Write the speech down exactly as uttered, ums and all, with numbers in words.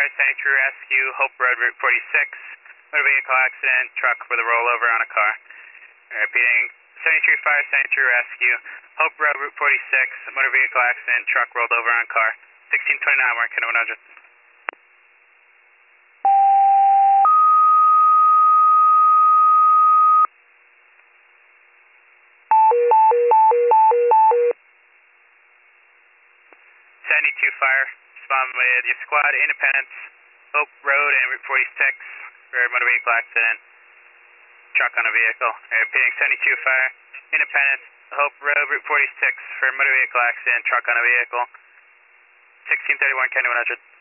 Fire, seventy-three Rescue, Hope Road, Route forty-six. Motor vehicle accident, truck with a rollover on a car. Repeating, seventy-three Fire, seventy-three Rescue, Hope Road, Route forty-six. Motor vehicle accident, truck rolled over on car. sixteen twenty-nine, one Kennedy one hundred. seventy-two Fire, respond with your squad, Independence, Hope Road and Route forty-six for motor vehicle accident, truck on a vehicle. Repeating, seventy-two Fire, Independence, Hope Road, Route forty-six for motor vehicle accident, truck on a vehicle. sixteen thirty-one, Kennedy one hundred.